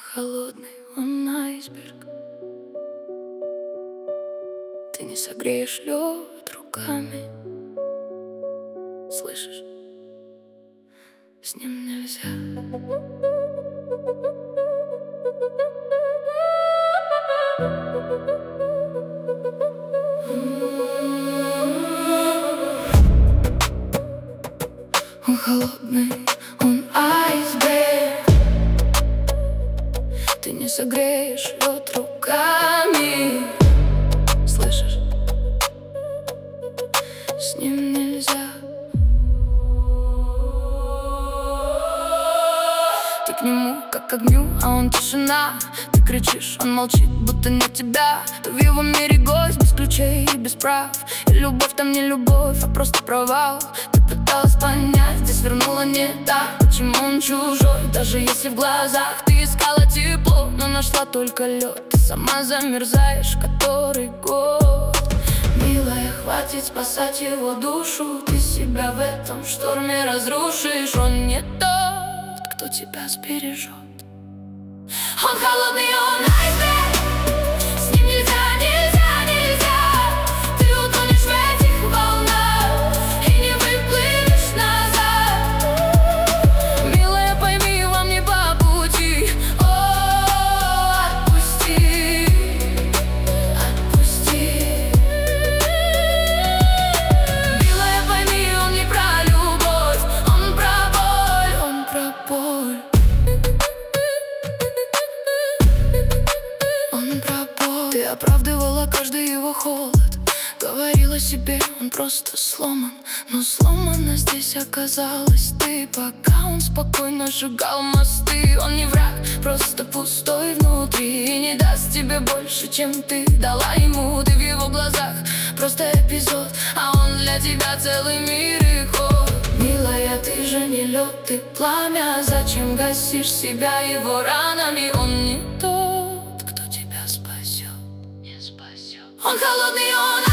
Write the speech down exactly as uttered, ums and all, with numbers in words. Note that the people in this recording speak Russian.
Холодный он айсберг. Ты не согреешь лед руками. Слышишь? С ним нельзя. Он холодный, он айсберг. Ты не согреешь лед руками. Слышишь? С ним нельзя. Ты к нему как к огню, а он тишина. Ты кричишь, он молчит, будто нет тебя. Ты в его мире гость, без ключей и без прав. И любовь там не любовь, а просто провал. Ты пыталась понять, здесь вернула не так. Почему он чужой, даже если в глазах ты искала тепло, но нашла только лед. Ты сама замерзаешь который год. Милая, хватит спасать его душу. Ты себя в этом шторме разрушишь. Он не тот, кто тебя сбережет. Он холодный, он айсберг. С ним нельзя, нельзя, нельзя. Ты утонешь в этих волнах и не выплывешь назад. Милая, пойми, вам не по пути. О, отпусти, отпусти. Милая, пойми, он не про любовь, он про боль, он про боль. Ты оправдывала каждый его холод, говорила себе, он просто сломан. Но сломана здесь оказалась ты, пока он спокойно сжигал мосты. Он не враг, просто пустой внутри, и не даст тебе больше, чем ты дала ему. Ты в его глазах просто эпизод, а он для тебя целый мир и ход. Милая, ты же не лед, ты пламя. Зачем гасишь себя его ранами? Он не тот, кто тебя спасет. Он холодный, он